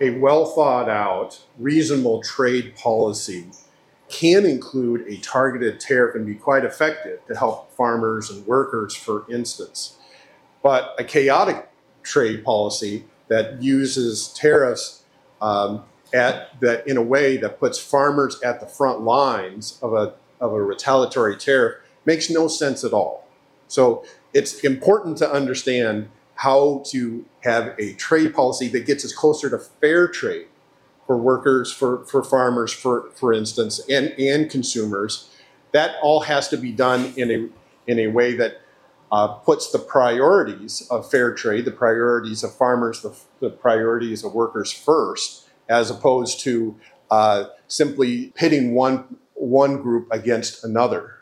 a well thought out, reasonable trade policy can include a targeted tariff and be quite effective to help farmers and workers, for instance. But a chaotic trade policy that uses tariffs in a way that puts farmers at the front lines of a retaliatory tariff makes no sense at all. So it's important to understand how to have a trade policy that gets us closer to fair trade for workers, for farmers, for instance, and consumers. That all has to be done in a way that puts the priorities of fair trade, the priorities of farmers, the priorities of workers first, as opposed to simply pitting one group against another.